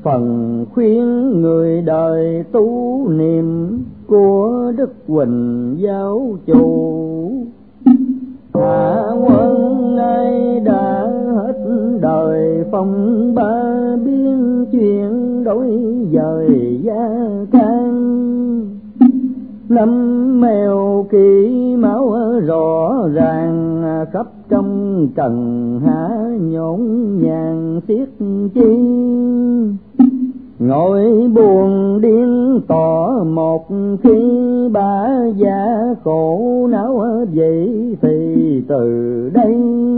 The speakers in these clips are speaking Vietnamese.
Phần khuyên người đời tu niệm của Đức Huỳnh giáo chủ. Hạ quân nay đã hết đời phong ba, biến chuyện đổi dời gia can. Năm mèo kỳ máu rõ ràng, khắp trong trần hạ nhổn nhàng xiết chi. Ngồi buồn điên tỏ một khi, bả gia khổ não vậy thì từ đây.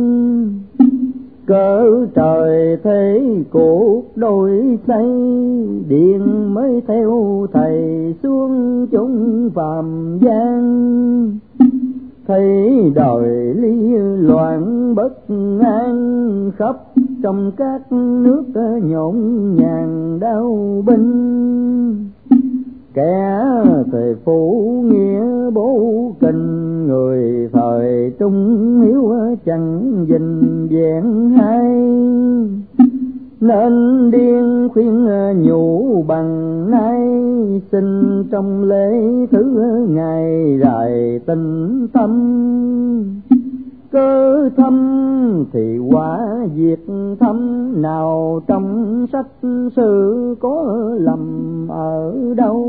Cỡ trời thế cuộc đổi thay, điện mới theo thầy xuống chúng phàm gian. Thấy đời ly loạn bất an, khắp trong các nước nhộn nhàng đau binh. Kẻ thời phụ nghĩa bố kình, người thời trung hiếu chẳng dình vẹn hay. Nên điên khuyên nhủ bằng nay, xin trong lễ thứ ngày rài tinh tâm. Cơ thâm thì quả diệt thâm, nào trong sách sử có lầm ở đâu.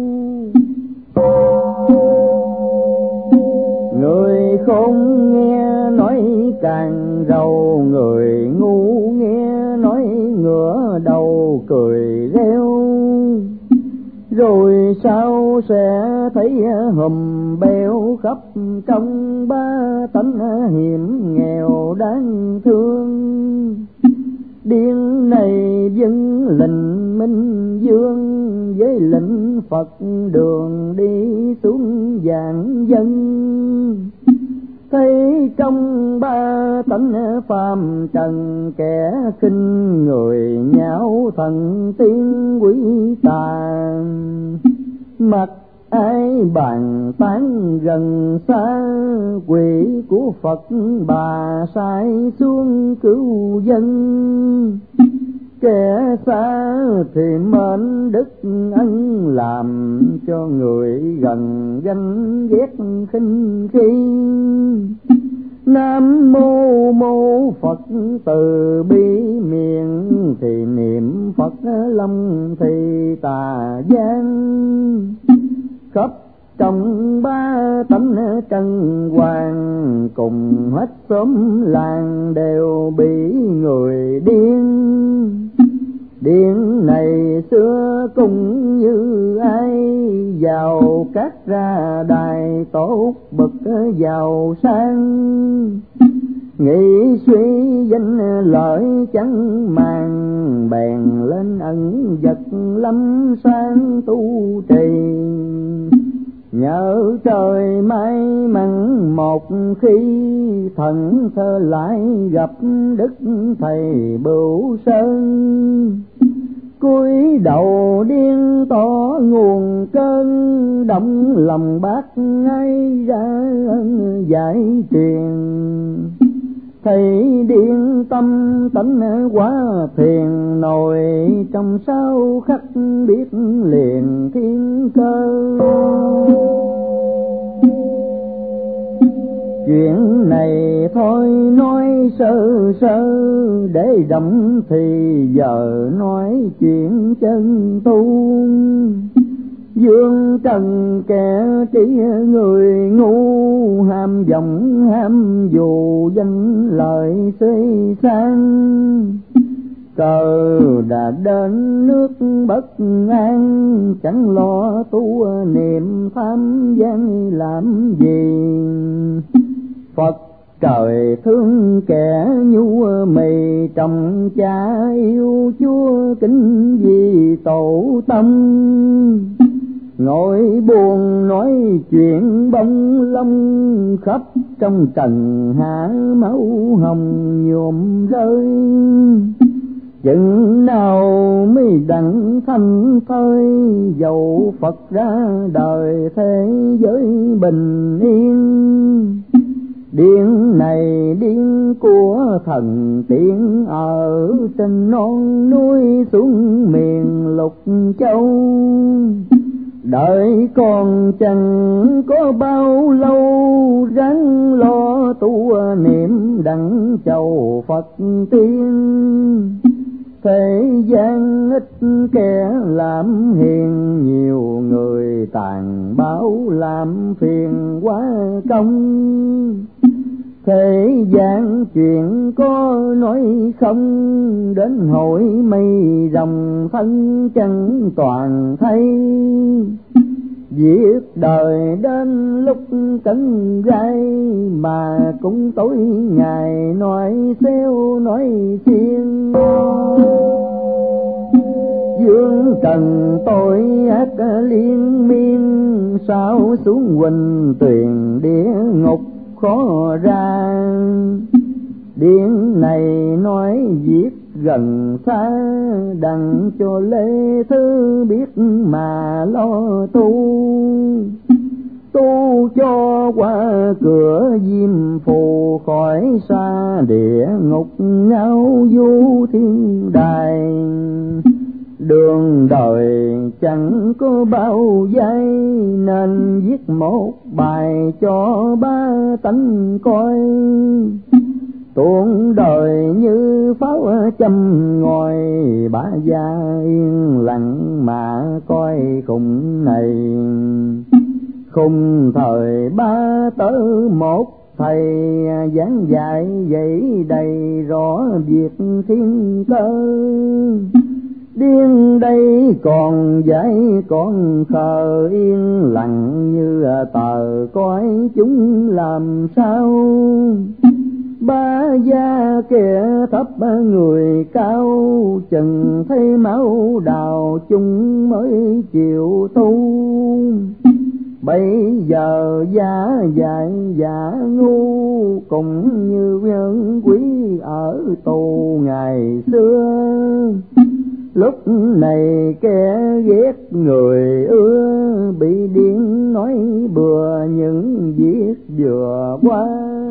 Người khôn nghe nói càng rầu, người ngu nghe nói ngửa đầu cười reo. Rồi sao sẽ thấy hùm beo khắp trong ba tánh hiểm nghèo đáng thương. Điên này dân lệnh minh dương, với lệnh Phật đường đi xuống vạn dân. Thấy trong ba tánh phàm trần, kẻ khinh người nhão thần tiên quý tà. Mặc ai bàn tán gần xa, quỷ của Phật bà sai xuống cứu dân. Kẻ xa thì mến đức ân, làm cho người gần ganh ghét khinh khi. Nam mô mô Phật từ bi miệng, thì niệm Phật lòng thì tà gian. Khắp trong ba tánh trần hoàng, cùng hết xóm làng đều bị người điên. Điên này xưa cũng như ai, giàu cát ra đài tốt bậc giàu sang. Nghĩ suy danh lợi chẳng màng, bèn lên ẩn vật lâm sang tu trì. Nhờ trời may mắn một khi, thần thơ lại gặp đức thầy Bửu Sơn. Cúi đầu điên tỏ nguồn cơn, động lòng bác ngay ra giải truyền. Thầy điên tâm tánh quá thiền, nổi trong sao khắc biết liền thiên cơ. Chuyện này thôi nói sơ sơ, để rộng thì giờ nói chuyện chân tu. Dương trần kẻ trí người ngu, ham vọng ham dù danh lợi xây sang. Cờ đã đến nước bất an, chẳng lo tu niệm tham gian làm gì. Phật trời thương kẻ nhu mì, trồng cha yêu Chúa kính vì tổ tâm. Ngồi buồn nói chuyện bông lông, khắp trong trần hạ máu hồng nhuộm rơi. Chừng nào mới đặng thanh thơi, dầu Phật ra đời thế giới bình yên. Điển này điển của thần tiên ở trên non núi xuống miền Lục Châu. Đợi còn chẳng có bao lâu, ráng lo tu niệm đặng chầu Phật tiên. Thế gian ít kẻ làm hiền, nhiều người tàn bạo làm phiền quá công. Thế gian chuyện có nói không, đến hội mây rồng thân chẳng toàn thấy. Việc đời đến lúc cấn gai, mà cũng tối ngày nói xéo nói xiên. Dương trần tội ác liên miên, sao xuống huỳnh tuyền địa ngục khó ra. Điển này nói viết gần xa, đặng cho lễ thứ biết mà lo tu. Tu cho qua cửa diêm phù, khỏi xa địa ngục ngao du thiên đài. Đường đời chẳng có bao giây, nên viết một bài cho ba tánh coi. Tuôn đời như pháo châm ngòi, bả gia yên lặng mà coi khung này. Khung thời ba tới một thầy, giảng dạy dạy đầy rõ việc thiên cơ. Điên đây còn dạy còn khờ, yên lặng như tờ coi chúng làm sao. Ba gia kẻ thấp người cao, chừng thấy máu đào chung mới chịu tu. Bây giờ giả dại giả ngu, cũng như nhân quý ở tù ngày xưa. Lúc này kẻ ghét người ưa, bị điên nói bừa những việc vừa qua.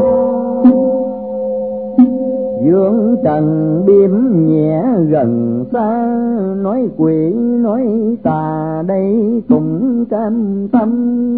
Dương trần biếm nhẹ gần xa, nói quỷ nói tà đây cũng cam tâm.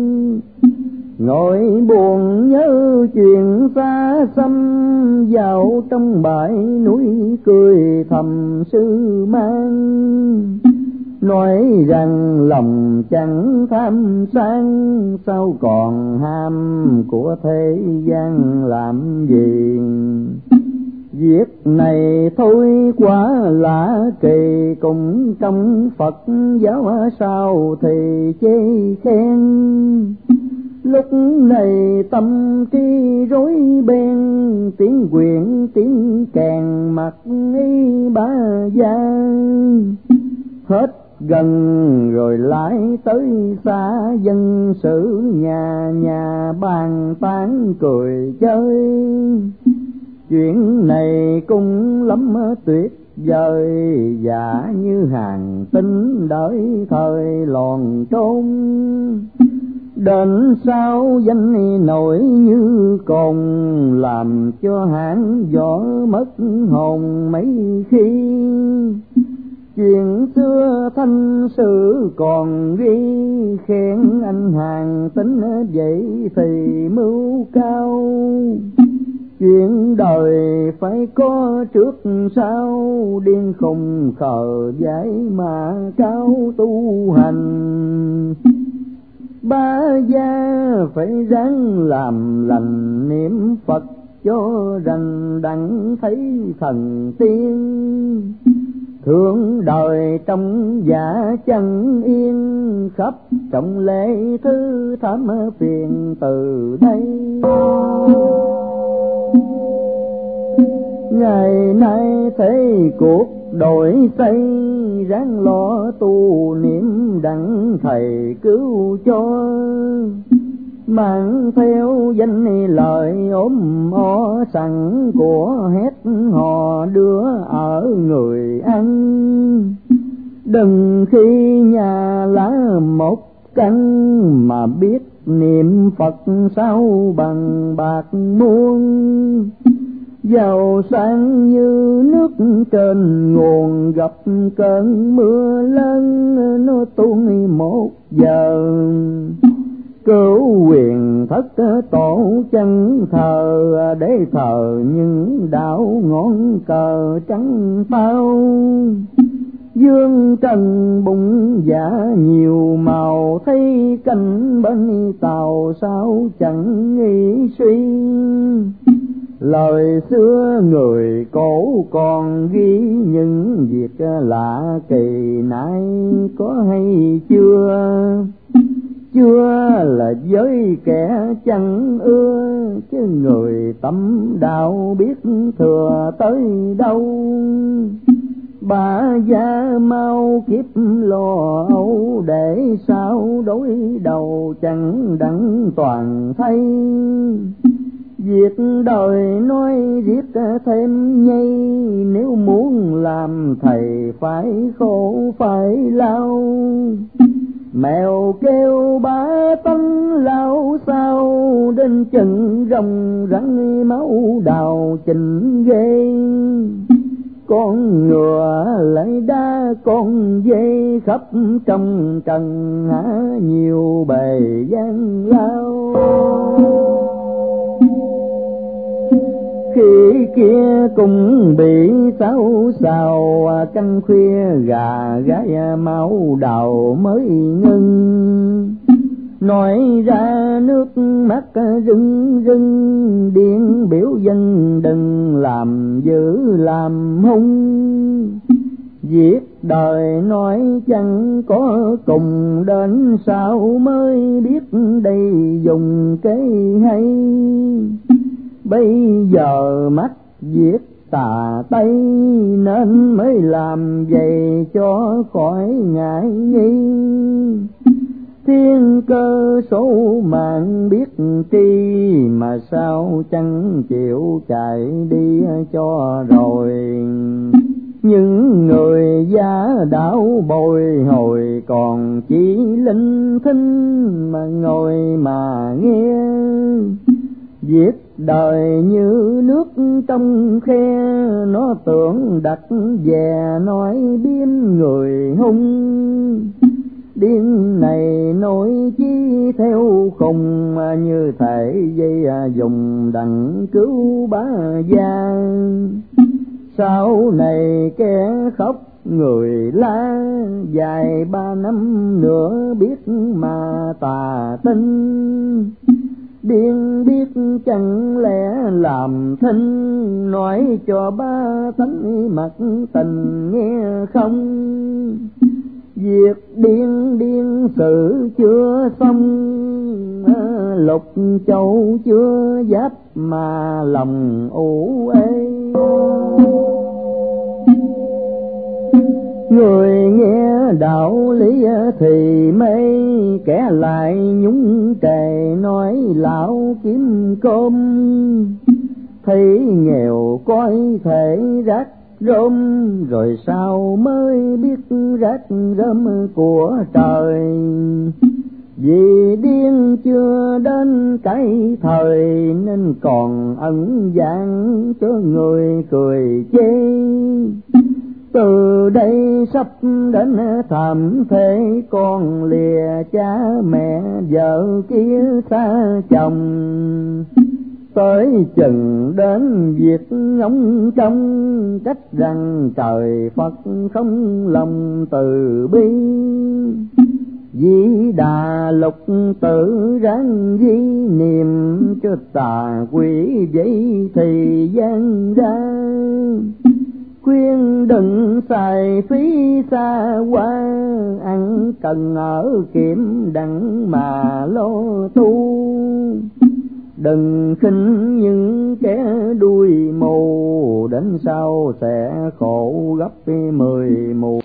Ngồi buồn nhớ chuyện xa xăm, vào trong bãi núi cười thầm sư mang. Nói rằng lòng chẳng tham sang, sao còn ham của thế gian làm gì. Việc này thôi quá lạ kỳ, cũng trong Phật giáo sao thì chê khen. Lúc này tâm trí rối beng, tiếng quyển tiếng kèn mặt y ba gia. Hết gần rồi lại tới xa, dân sự nhà nhà bàn tán cười chơi. Chuyện này cũng lắm tuyệt vời, giả như hàng tinh đợi thời lòn trốn. Đến sau danh nổi như cồn, làm cho hãng võ mất hồn mấy khi. Chuyện xưa thanh sử còn ghi, khen anh hàng tính vậy thì mưu cao. Chuyện đời phải có trước sau, điên khùng khờ dại mà cao tu hành. Ba gia phải ráng làm lành niệm Phật, cho rằng đặng thấy thần tiên. Thương đời trong giả chẳng yên, khắp trọng lễ thứ thám phiền từ đây. Ngày nay thấy cuộc đổi xây, ráng lo tu niệm đặng thầy cứu cho. Mang theo danh lời ốm o sẵn, của hét hò đưa ở người ăn. Đừng khi nhà lá một căn, mà biết niệm Phật Phật sao bằng bạc muôn, giàu sang như nước trên nguồn, gặp cơn mưa lớn nó tuôn một giờ. Cửu quyền thất tổ chân thờ, để thờ những đạo ngón cờ trắng phao. Dương trần bụng dạ nhiều màu, thấy canh bên tàu sao chẳng nghĩ suy. Lời xưa người cổ còn ghi, những việc lạ kỳ nay có hay chưa? Chưa là với kẻ chẳng ưa, chứ người tâm đạo biết thừa tới đâu. Bà già mau kiếp lo âu, để sao đối đầu chẳng đặng toàn thay. Việc đời nói riết thêm nhây, nếu muốn làm thầy phải khổ phải lao. Mèo kêu ba tấn lao sao, đến chừng rồng rắn máu đào chình ghê. Con ngựa lại đá con dê, khắp trong trần há nhiều bề gian lao. Khi kia cũng bị xáo xào, canh khuya gà gái máu đầu mới ngưng. Nói ra nước mắt rưng rưng, điên biểu dân đừng làm dữ làm hung. Việc đời nói chẳng có cùng, đến sao mới biết đây dùng cái hay. Bây giờ mắt viết tà tây, nên mới làm vậy cho khỏi ngại nghi. Thiên cơ số mạng biết tri, mà sao chẳng chịu chạy đi cho rồi. Những người giả đảo bồi hồi, còn chỉ linh thinh mà ngồi mà nghe. Việc đời như nước trong khe, nó tưởng đặt về nói biếm người hung. Điên này nói chi theo khùng, như thể dây dùng đặng cứu bá gia. Sau này kẻ khóc người la, dài 3 năm nữa biết mà tà tinh. Điên biết chẳng lẽ làm thinh, nói cho ba tánh mặt tình nghe không. Việc điên sự chưa xong, Lục Châu chưa giáp mà lòng ủ ê. Người nghe đạo lý thì mê, kẻ lại nhúng trề nói lão kiếm cơm. Thấy nghèo coi thể rác rơm, rồi sao mới biết rác rơm của trời. Vì điên chưa đến cái thời, nên còn ẩn dạng cho người cười chê. Từ đây sắp đến thảm thế, con lìa cha mẹ vợ kia xa chồng. Tới chừng đến việc ngóng trông, trách rằng trời Phật không lòng từ bi. Di Đà Lục Tử ráng ghi niệm, cho tà quỷ vậy thì gian ra. Khuyên đừng xài phí xa qua, ăn cần ở kiệm đặng mà lo tu. Đừng khinh những kẻ đuôi mù, đến sau sẽ khổ gấp 10 mù.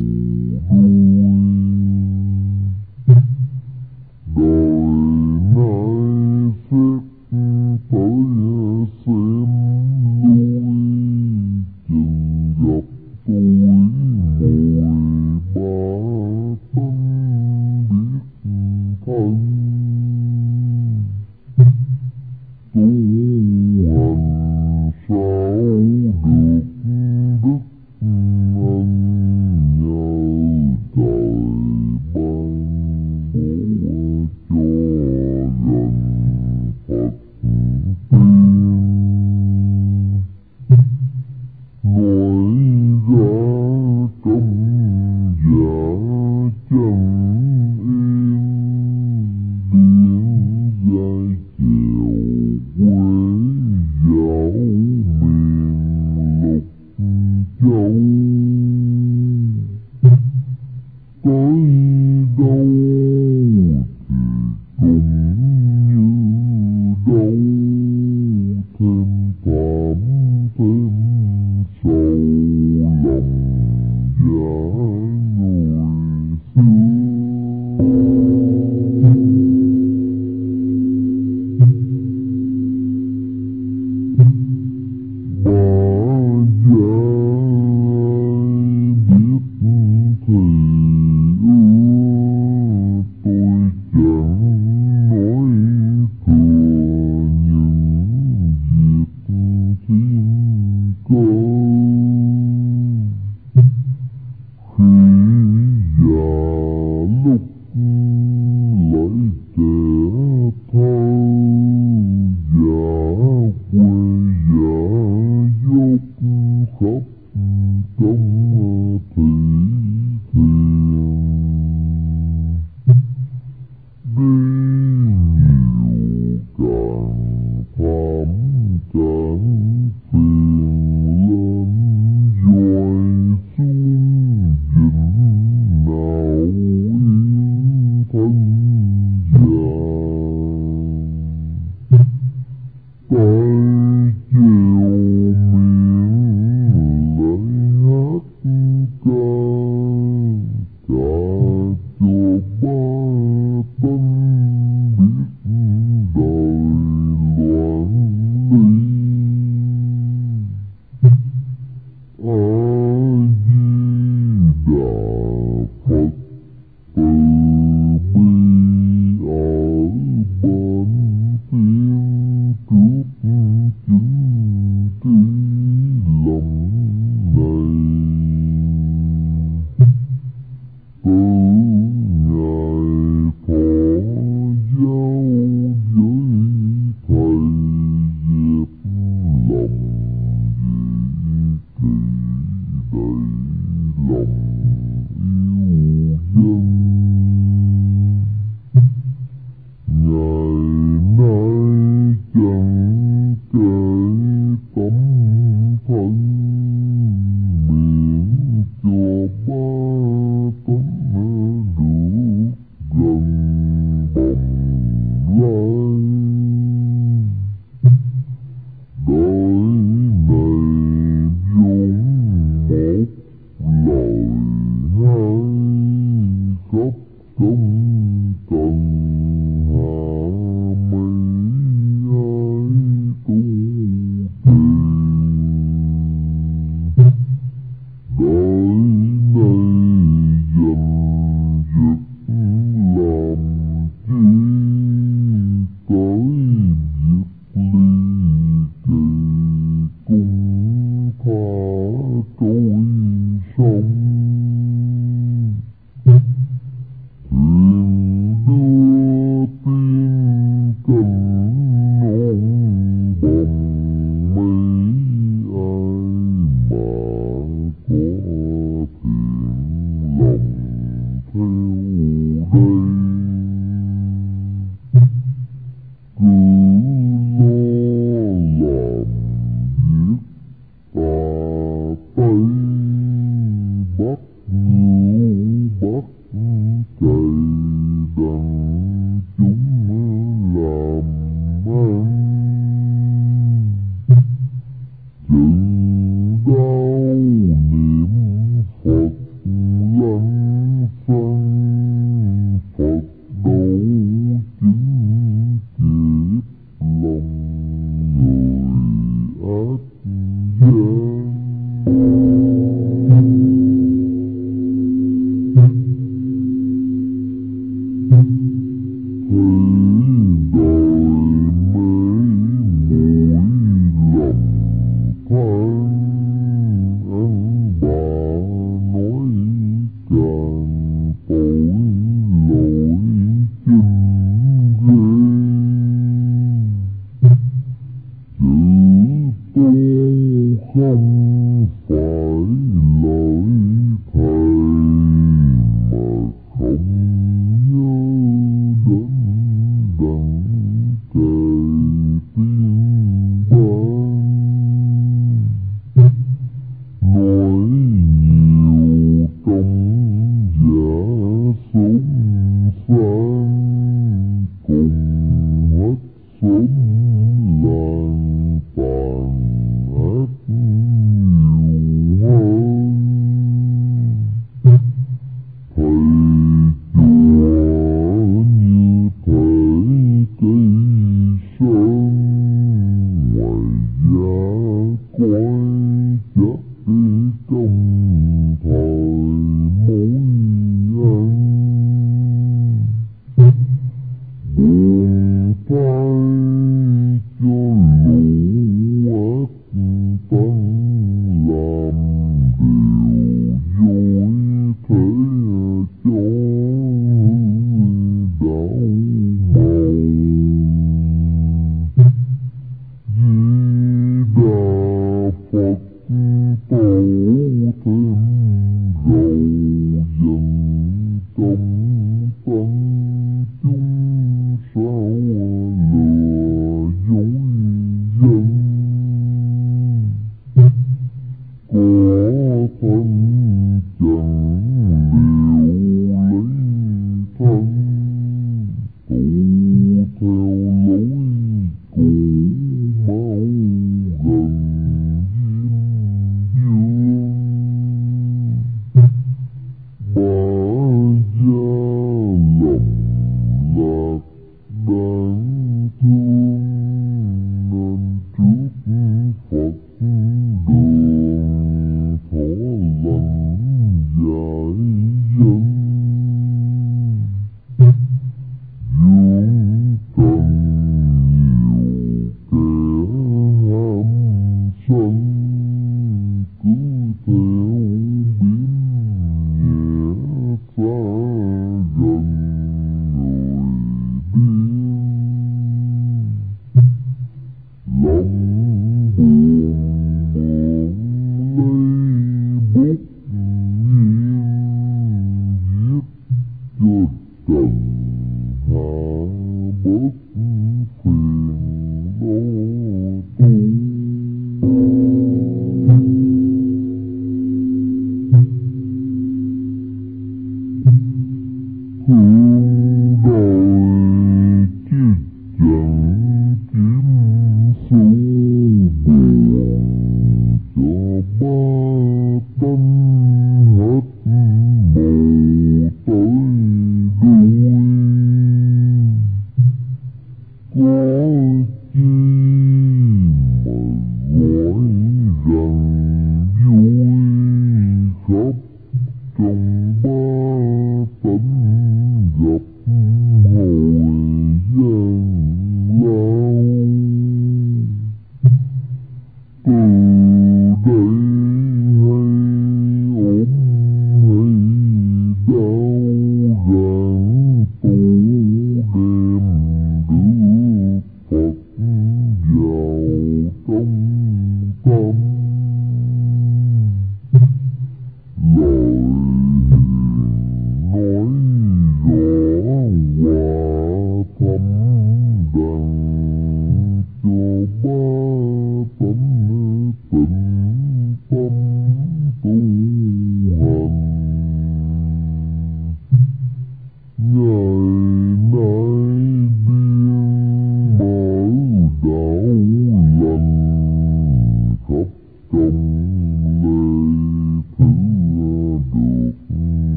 Lord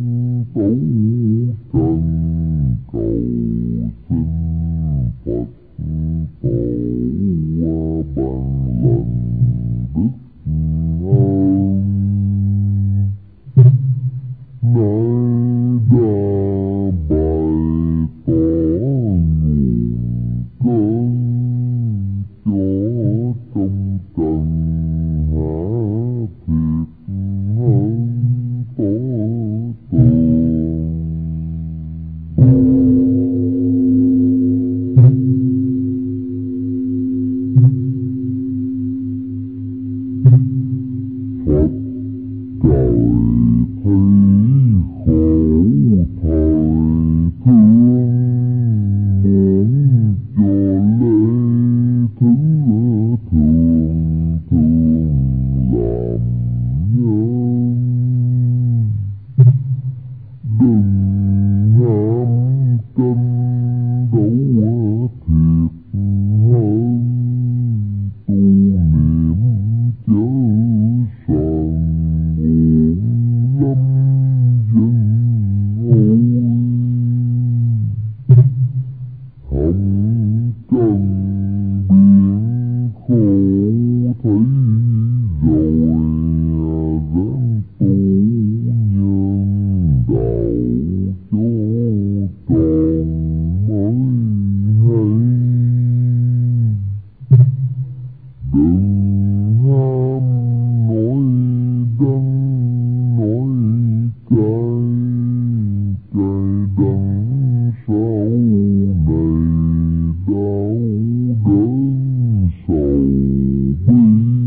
tấu trần cầu xin Phật tổ bằng lần đức ơn. Nay đã bày tỏ nguồn cơn cho trong trần hạ thiệt hơn tổ tường. Phật trời thấy khổ thời thương, muốn cho lễ thứ thường thường làm nhân. Đừng ham tranh đấu thiệt hơn, tu niệm chớ sờn uổng lắm dân ôi. Hồng trần biển khổ thấy rồi, ráng tu nhân đạo cho tròn mới hay. Đừng ham nói đắng nói cay, cay đắng sau này đau đớn sầu bi.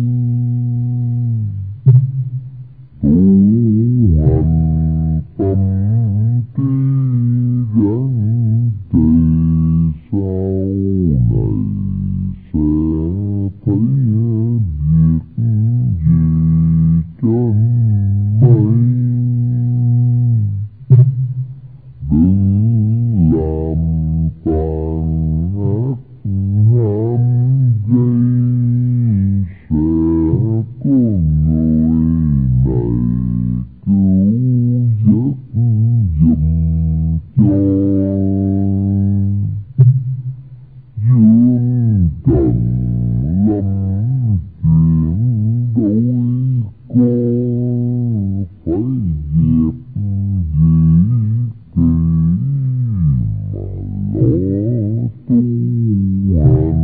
Tu hành tâm trí ráng trì, sau này sẽ thấy việc gì trên mây. Đừng làm tàn ác ham gây, sẽ có người này cứu vớt giùm cho. Dương trần lâm chuyện đôi con, phải dẹp dĩ kỳ mà lo tu hành.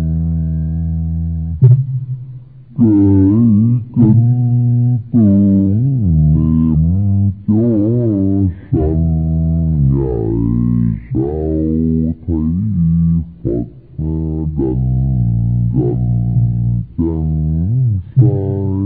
Kể kinh tưởng niệm cho sanh, ngày sau thấy Phật đành rành chẳng sai.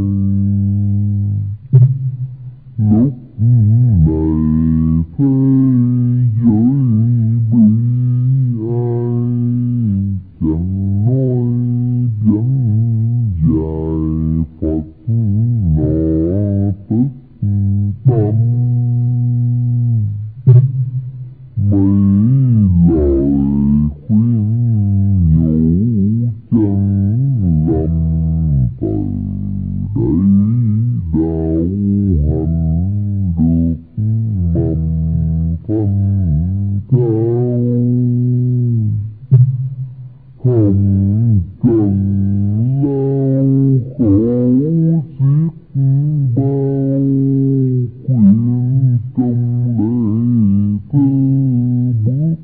Lúc này thế giới bi ai, chẳng nói vấn dài Phật nọ tức tâm. Mấy lời khuyên nhủ chân lầm, từ đây đạo hành được mầm phân cao. Không cần lao khổ xiết bao, khuyên trong lễ thứ bước.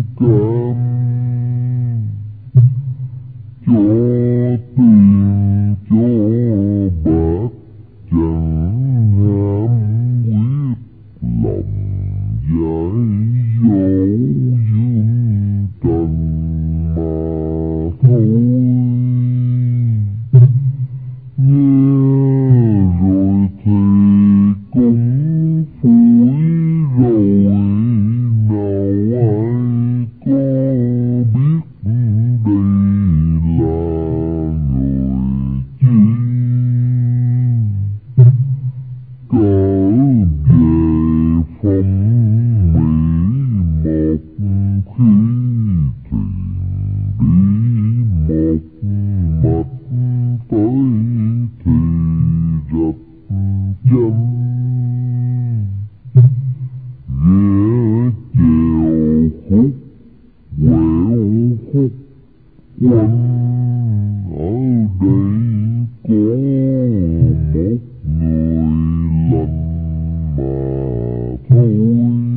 cam, cho tiền cho bạc chẳng ham quyết lòng giải dỗ dương trần mà thôi. Nghe rồi thì cũng phủi rồi, nào ai có biết đây là người chi. Cỡ về phong mỹ một khi thuyền đi một mạch tới thì rập chân. Ghé chèo khúc quẹo khúc quanh, ở đây có một người lành mà thôi.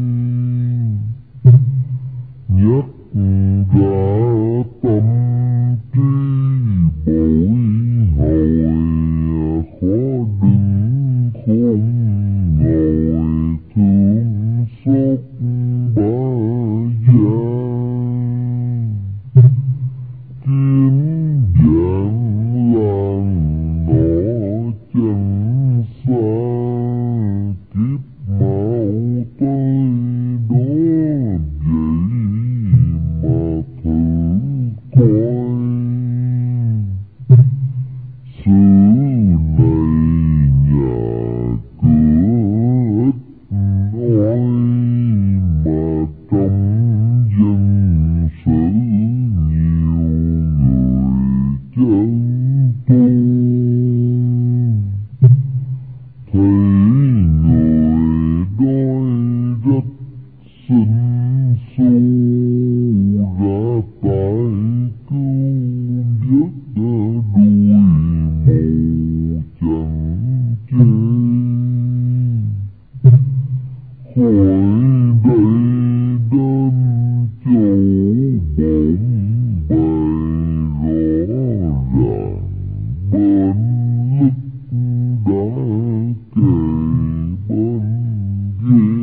Nhất ra tâm trí bội hồi, khó đứng khôn ngồi thương xót ba gia. Kiếm vàng làng nọ chẳng xa, kiếp mau tới đó vậy mà thử coi. Xứ này nhà cửa ít ỏi, mà trong dân sự nhiều người chân tu. Thấy người đói rất xinh xu, ra tay cứu vớt đuôi mù chẳng chê. Khỏi đây đến chỗ bổn bề rõ ràng, bên lúc đã kề bên ghế.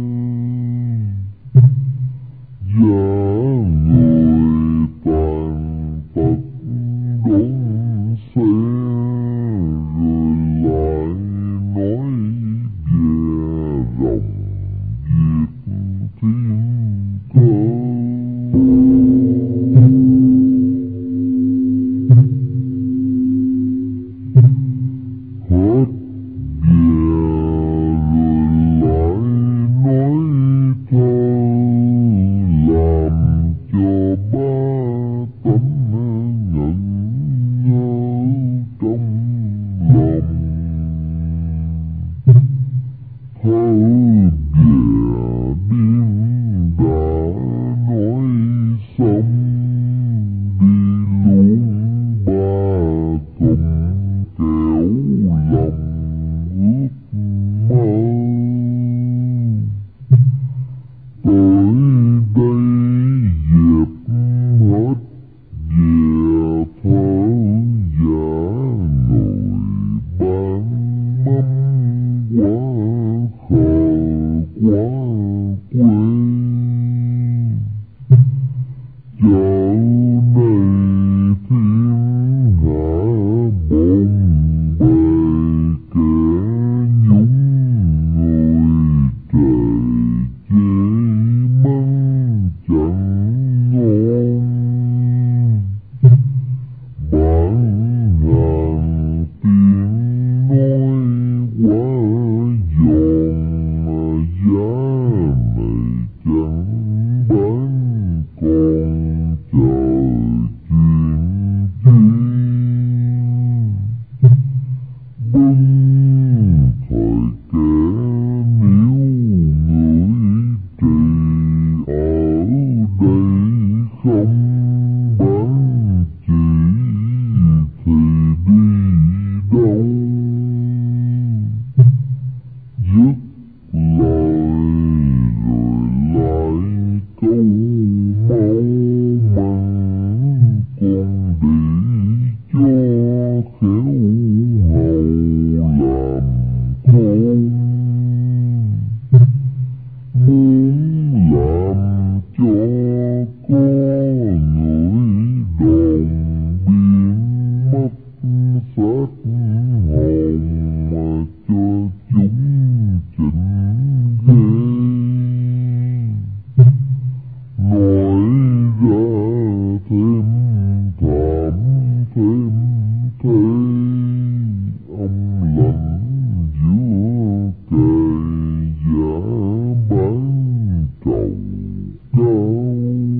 Giá người tàn tật đón xe, rồi lại nói về rồng Việt thiên cơ. Hết về rồi lại nói thơ, làm cho ba tấm ngẩn ngơ trong lòng. Thơ về điên đã nói xong, đi luôn ba cùng kéo lòng ước mơ. Tới đây dẹp hết về thơ giả, người bán mâm quá khờ quá quê. Chợ này thiên hạ bộn bề, kẻ nhúng người trời chê măng chẳng ngon. Bán hàng tiếng nói quá giòn, giá này chẳng bán còn chờ chuyện duyên. Bưng thời kẻ nếu người trì, ở đây không bán chỉ thì đi đâu. Dứt lời rồi lại câu mau mắn con để cho khéo hầu làm con. Muốn làm cho có người đồn biến mất sát hồn mà cho chúng chỉnh ghê. Nói ra thêm thảm thêm thế, ông lạnh giữa kề giá bán trầu cao.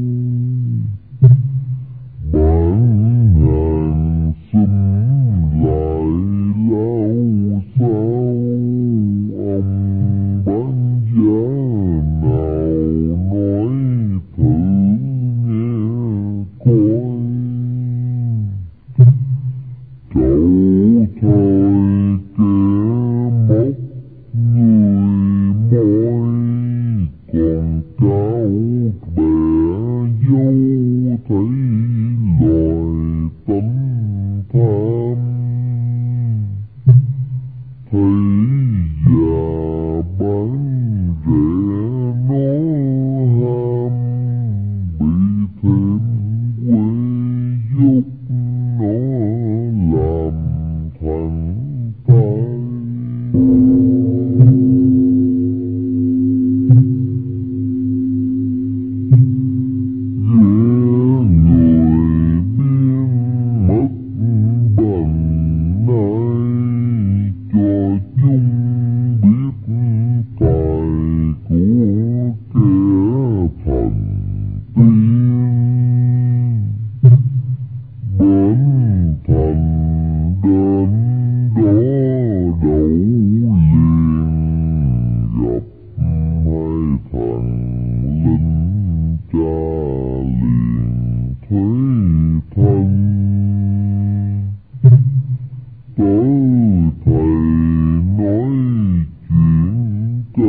Bán hàng xum lại lao sao, ông bán giá nào nói thử nghe coi. Cậu thôi kẻ móc người môi, còn cao bẻ dâu thấy loài tấm tham. Thấy già bán rẻ nó ham, bị thêm quê giúp nó làm thằng tay.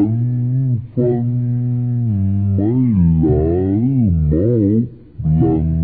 Phân mới lỡ một lần.